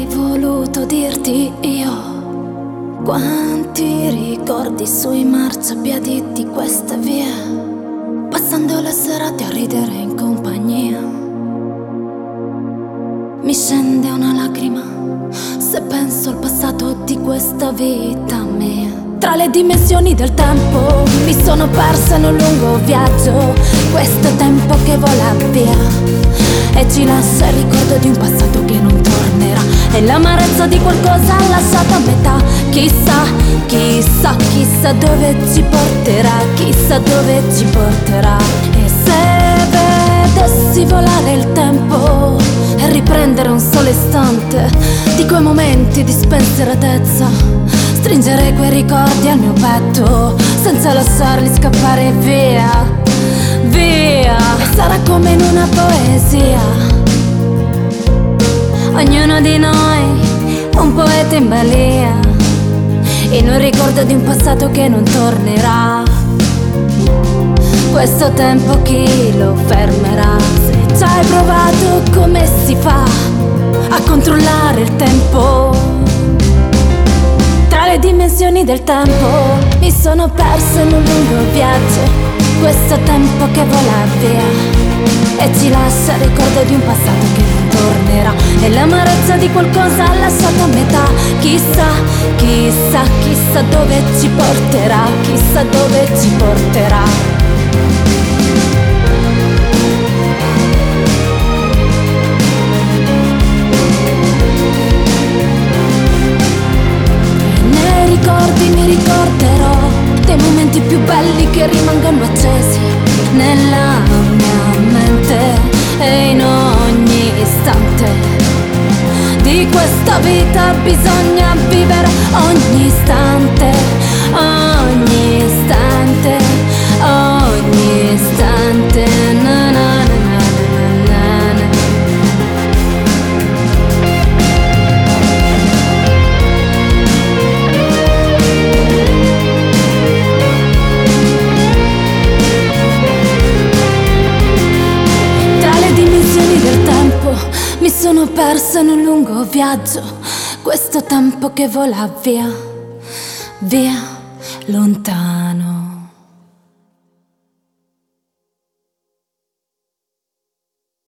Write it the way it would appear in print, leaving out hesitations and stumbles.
avrei voluto dirti io quanti ricordi sui marciapiedi di questa via, passando le serate a ridere in compagnia. Mi scende una lacrima se penso al passato di questa vita mia. Tra le dimensioni del tempo mi sono persa in un lungo viaggio, questo tempo che vola via e ci lascia il ricordo di un passato che non tornerà, e l'amarezza di qualcosa lasciata a metà. Chissà, chissà, chissà dove ci porterà, chissà dove ci porterà. E se vedessi volare il tempo e riprendere un solo istante di quei momenti di spensieratezza, stringerei quei ricordi al mio petto senza lasciarli scappare via, via. E sarà come in una poesia, ognuno di noi un poeta in balia, in un ricordo di un passato che non tornerà. Questo tempo chi lo fermerà? Se ci hai provato come si fa a controllare il tempo, tra le dimensioni del tempo mi sono persa in un lungo viaggio, questo tempo che vola via e ci lascia il ricordo di un passato che non tornerà, e l'amarezza di qualcosa lasciato a metà. Chissà, chissà, chissà dove ci porterà, chissà dove ci porterà. Mi ricorderò dei momenti più belli che rimangono accesi nella mia mente, e in ogni istante di questa vita bisogna vivere ogni istante, ogni istante, ogni istante. Na, na, na, na, na, na. Mi sono persa in un lungo viaggio, questo tempo che vola via, via, lontano.